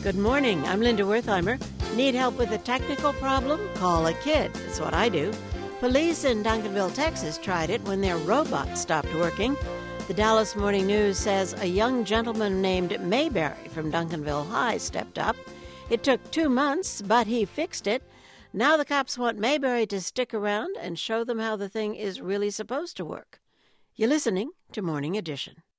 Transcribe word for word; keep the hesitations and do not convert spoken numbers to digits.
Good morning. I'm Linda Wertheimer. Need help with a technical problem? Call a kid. That's what I do. Police in Duncanville, Texas tried it when their robot stopped working. The Dallas Morning News says a young gentleman named Mayberry from Duncanville High stepped up. It took two months, but he fixed it. Now the cops want Mayberry to stick around and show them how the thing is really supposed to work. You're listening to Morning Edition.